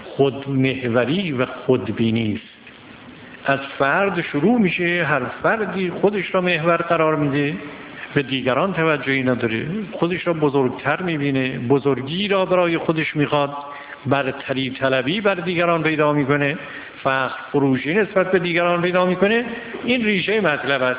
خودمحوری و خودبینی است. از فرد شروع میشه، هر فردی خودش را محور قرار میده، به دیگران توجهی نداره، خودش را بزرگتر میبینه، بزرگی را برای خودش میخواد، برتری طلبی بر دیگران پیدا میکنه، فخر فروشی نسبت به دیگران پیدا میکنه. این ریشه مطلب است.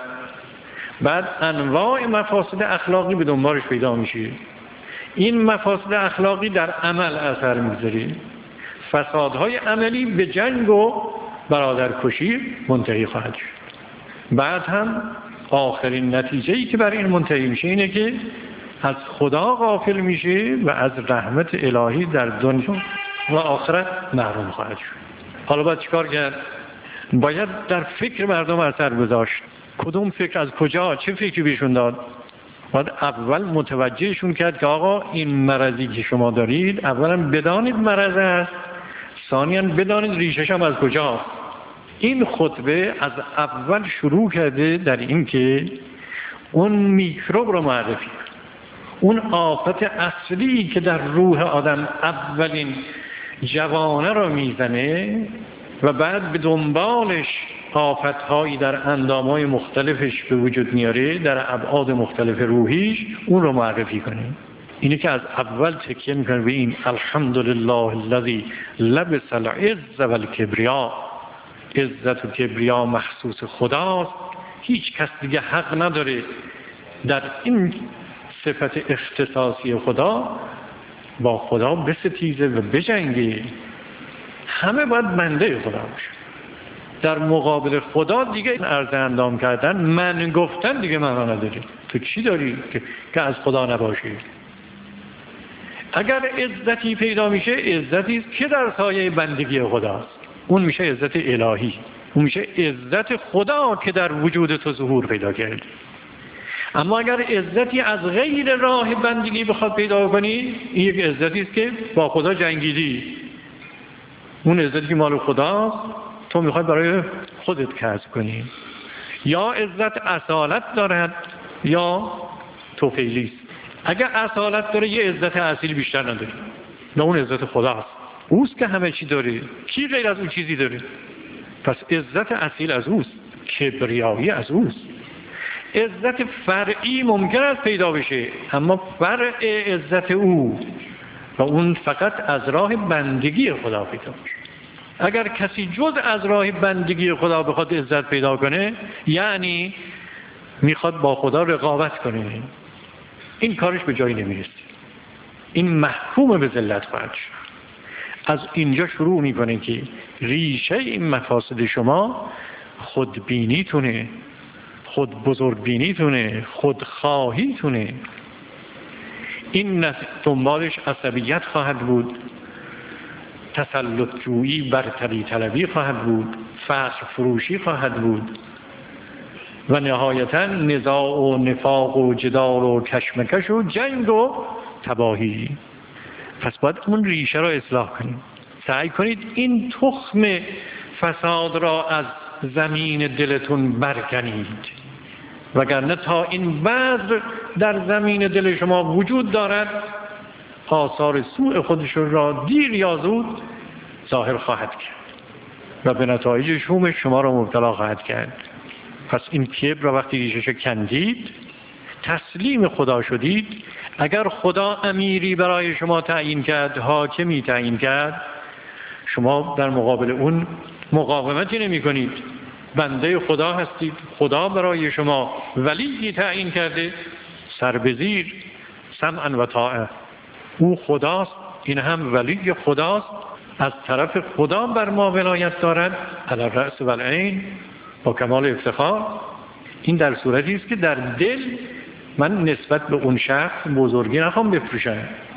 بعد انواع مفاسد اخلاقی به دنبالش پیدا میشه. این مفاسد اخلاقی در عمل اثر میذاره. فسادهای عملی به جنگ و برادرکشی منتهی خواهد شد. بعد هم آخرین نتیجه‌ای که بر این منتهی میشه اینه که از خدا غافل میشه و از رحمت الهی در دنیا و آخرت محروم خواهد شد. حالا باید چیکار کرد؟ باید در فکر مردم اثر گذاشت. کدوم فکر، از کجا، چه فکری بهشون داد؟ باید اول متوجهشون کرد که آقا این مرضی که شما دارید اولا بدانید مرض است، ثانیاً بدانید ریشش هم از کجا. این خطبه از اول شروع کرده در این که اون میکروب رو معرفی کرد، اون آفت اصلی که در روح آدم اولین جوانه رو میزنه و بعد به دنبالش آفت‌هایی در اندام‌های مختلفش به وجود میاره، در ابعاد مختلف روحیش، اون رو معرفی کنیم. اینه که از اول تکیه میکنه به این الحمدلله الذی لبس العز والکبریا. عزت و کبریا مخصوص خداست، هیچ کس دیگه حق نداره در این صفت اختصاصی خدا با خدا بستیزه و بجنگه. همه باید بنده خدا باشه. در مقابل خدا دیگه عرض اندام کردن، من گفتن دیگه معنا نداره. تو چی داری که, که از خدا نباشی؟ اگر عزتی پیدا میشه، عزتی است که در سایه بندگی خداست. اون میشه عزت الهی، اون میشه عزت خدا که در وجود تو ظهور پیدا کرد. اما اگر عزتی از غیر راه بندگی بخواد پیدا کنی، این یک عزتی است که با خدا جنگیدی. اون عزتی که مال خداست، تو میخوای برای خودت کسب کنی. یا عزت اصالت دارد یا توفیلی است. اگر اصالت داره، یه عزت اصیل بیشتر نداره، نه اون عزت خداست. اوست که همه چی داره، کی غیر از اون چیزی داره؟ پس عزت اصیل از اوست، کبریایی از اوست. عزت فرعی ممکن است پیدا بشه، اما فرع عزت او و اون فقط از راه بندگی خدا پیدا بشه. اگر کسی جز از راه بندگی خدا بخواد عزت پیدا کنه، یعنی میخواد با خدا رقابت کنه، این کارش به جایی نمیرسه، این محکوم به ذلت خواهد شد. از اینجا شروع میکنه که ریشه این مفاسد شما خودبینیتونه، خود بزرگبینیتونه، خودخواهیتونه. این دنبالش عصبیت خواهد بود، تسلط جویی، برتری طلبی خواهد بود، فخر فروشی خواهد بود و نهایتا نزاع و نفاق و جدال و کشمکش و جنگ و تباهی. پس باید اون ریشه را اصلاح کنید. سعی کنید این تخم فساد را از زمین دلتون برکنید، وگرنه تا این بذر در زمین دل شما وجود دارد، آثار سوء خودش را دیر یا زود ظاهر خواهد کرد و به نتایج شوم شما را مبتلا خواهد کرد. پس این کبر را وقتی ریشش کندید، تسلیم خدا شدید، اگر خدا امیری برای شما تعیین کرد، حاکمی تعیین کرد، شما در مقابل اون مقاومتی نمی کنید، بنده خدا هستید، خدا برای شما ولی تعیین کرده، سربزیر، سمعا و طاعه. او خداست، این هم ولی خداست، از طرف خدا بر ما ولایت دارد، علی الرأس و العین، با کمال افتخار. این در صورتی است که در دل من نسبت به اون شخص بزرگی نخوام بفروشم،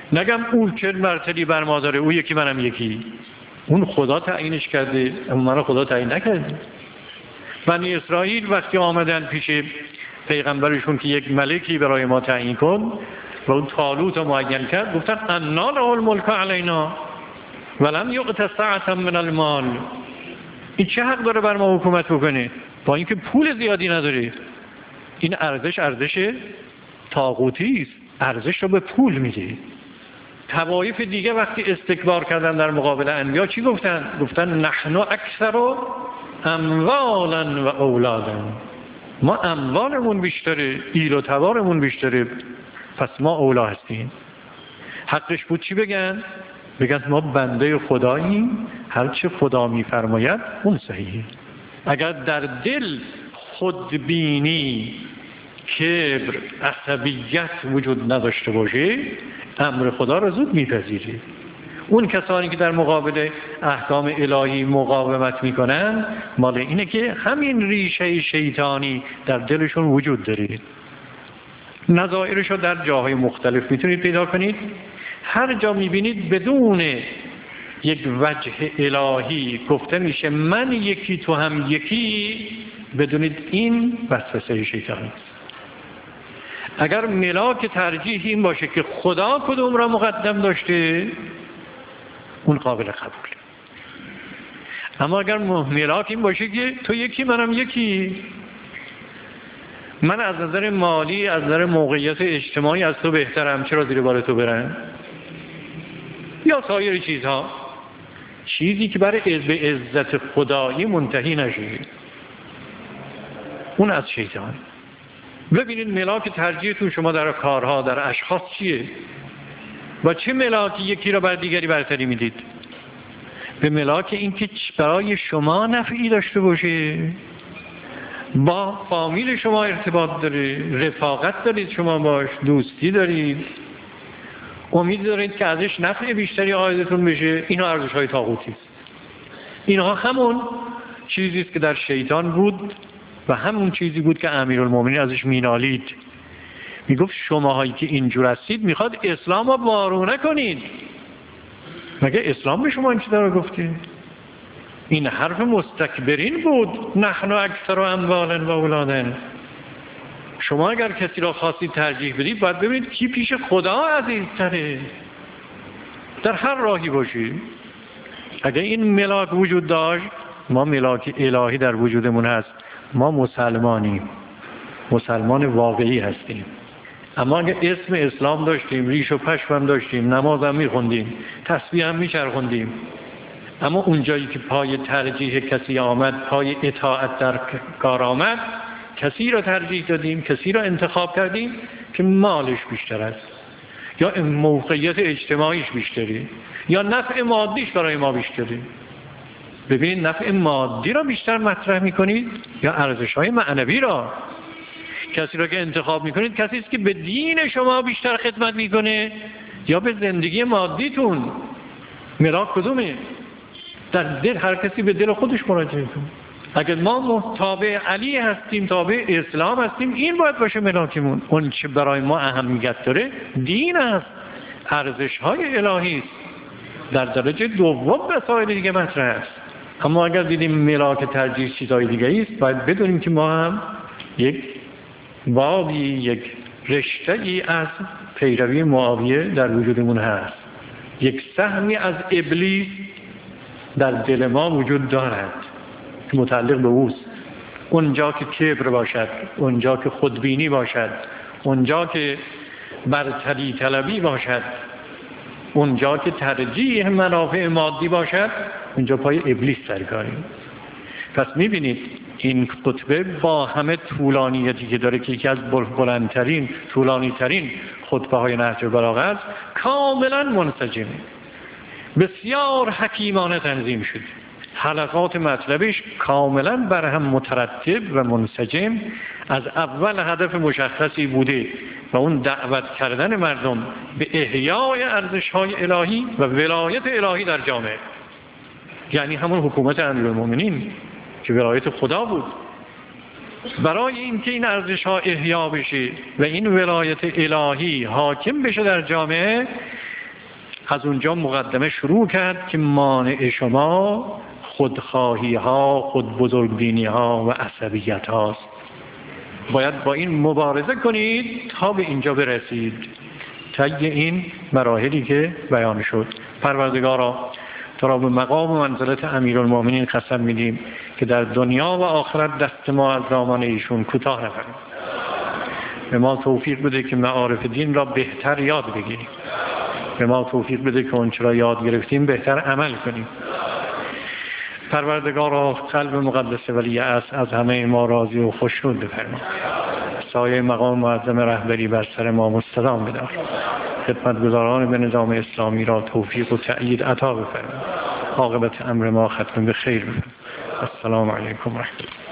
نگم اون چه مرتبی بر ما داره، او یکی منم یکی. اون خدا تعیینش کرده، اما من خدا تعیین نکرده. بنی اسرائیل وقتی آمدن پیش پیغمبرشون که یک ملکی برای ما تعیین کن و اون طالوت رو معین کرد، گفتن انا له الملک علینا ولم یؤت سعة من المال. این چه حق داره بر ما حکومت بکنه با اینکه پول زیادی نداره؟ این ارزش ارزش طاغوتی است، ارزش رو به پول میده. طوایف دیگه وقتی استکبار کردن در مقابل انبیا چی گفتن؟ گفتن نحن اکثر اموالا و اولادا. ما اموالمون بیشتره، ایل و توارمون بیشتره، پس ما اولا هستیم. حقش بود چی بگن؟ بگن ما بنده خداییم، هر چه خدا میفرماید اون صحیحه. اگر در دل خودبینی، کبر، عصبیت وجود نداشته باشه، امر خدا را زود میپذیره. اون کسانی که در مقابل احکام الهی مقاومت میکنن، مال اینه که همین ریشه شیطانی در دلشون وجود داره. نظائرش رو در جاهای مختلف میتونید پیدا کنید. هر جا میبینید بدون یک وجه الهی گفته میشه من یکی تو هم یکی، بدونید این وسوسه شیطانی است. اگر ملاک ترجیح این باشه که خدا کدوم را مقدم داشته، اون قابل قبوله. اما اگر ملاک این باشه که تو یکی منم یکی، من از نظر مالی، از نظر موقعیت اجتماعی از تو بهترم، چرا زیر بار تو برن؟ یا سایر چیزها، چیزی که برای به عزت خدایی منتهی نشه، اون از شیطان. ببینید ملاک ترجیحتون شما در کارها، در اشخاص چیه؟ و چه ملاکی یکی را بر دیگری برتری میدید؟ به ملاک این که برای شما نفعی داشته باشه، با فامیل شما ارتباط داره، رفاقت دارید شما باش، دوستی دارید، امید دارید که ازش نفع بیشتری عایدتون بشه. اینا ارزش‌های طاغوتی است. اینها همون چیزی است که در شیطان بود و همون چیزی بود که امیرالمومنین ازش مینالید. میگفت شماهایی که اینجور هستید میخواد اسلام رو وارونه کنید. مگه اسلام به شما این چیزا رو گفته؟ این حرف مستکبرین بود. نحن اکثر اموالا و اولادا. شما اگر کسی را خواستید ترجیح بدید باید ببینید کی پیش خدا عزیزتره، در هر راهی باشید. اگر این ملاک وجود داشت، ما ملاک الهی در وجودمون هست، ما مسلمانیم، مسلمان واقعی هستیم. اما اگر اسم اسلام داشتیم، ریش و پشم هم داشتیم، نماز هم میخوندیم، تسبیح هم میچرخوندیم، اما اونجایی که پای ترجیح کسی آمد، پای اطاعت در کار آمد، کسی را ترجیح دادیم، کسی را انتخاب کردیم که مالش بیشتر است، یا موقعیت اجتماعیش بیشتری، یا نفع مادیش برای ما بیشتری. ببینید نفع مادی را بیشتر مطرح میکنید یا ارزش‌های معنوی را؟ کسی را که انتخاب میکنید کسی است که به دین شما بیشتر خدمت میکنه یا به زندگی مادیتون؟ ملاک کدومه؟ در دل هر کسی به دل خودش مراجعه کنه. اگر ما تابع علی هستیم، تابع اسلام هستیم، این باید باشه ملاکمون. اون چه برای ما اهمیت داره دین است، ارزش‌های الهی است. در درجه دوم مسائل دیگه مطرح است. اما اگر دیدیم ملاک ترجیح چیزهای دیگه است، باید بدونیم که ما هم یک بابی، یک رشته‌ای از پیروی معاویه در وجودمون هست. یک سهمی از ابلیس در دل ما وجود دارد که متعلق به اوست. اونجا که کبر باشد، اونجا که خودبینی باشد، اونجا که برتری طلبی باشد، اونجا که ترجیح منافع مادی باشد، اونجا پای ابلیس سرکاریم. پس میبینید این خطبه با همه طولانیتی که داره که یکی از بلندترین، طولانی ترین خطبه های نهج البلاغه است، کاملا منسجم، بسیار حکیمانه تنظیم شد. حلقات مطلبش کاملا بر هم مترتب و منسجم، از اول هدف مشخصی بوده و اون دعوت کردن مردم به احیای ارزش‌های الهی و ولایت الهی در جامعه، یعنی همون حکومت امیرالمومنین که ولایت خدا بود. برای اینکه این ارزش‌ها احیا بشه و این ولایت الهی حاکم بشه در جامعه، از اونجا مقدمه شروع کرد که مانع شما خودخواهی ها، خود بزرگبینی ها و عصبیت هاست. باید با این مبارزه کنید تا به اینجا برسید، طی این مراحلی که بیان شد. پروردگارا تو را به مقام و منزلت امیرالمومنین قسم میدیم که در دنیا و آخرت دست ما از دامان ایشون کوتاه نکنیم. به ما توفیق بده که معارف دین را بهتر یاد بگیریم. به ما توفیق بده که اون چرا یاد گرفتیم بهتر عمل کنیم. پروردگارا قلب مقدس ولی اصل از همه ما راضی و خوشنود بفرما. سایه مقام معظم رهبری بر سر ما مستدام بدار. خدمتگزاران به نظام اسلامی را توفیق و تأیید عطا بفرما. عاقبت امر ما ختم به خیر بفرما. السلام علیکم و رحمت الله.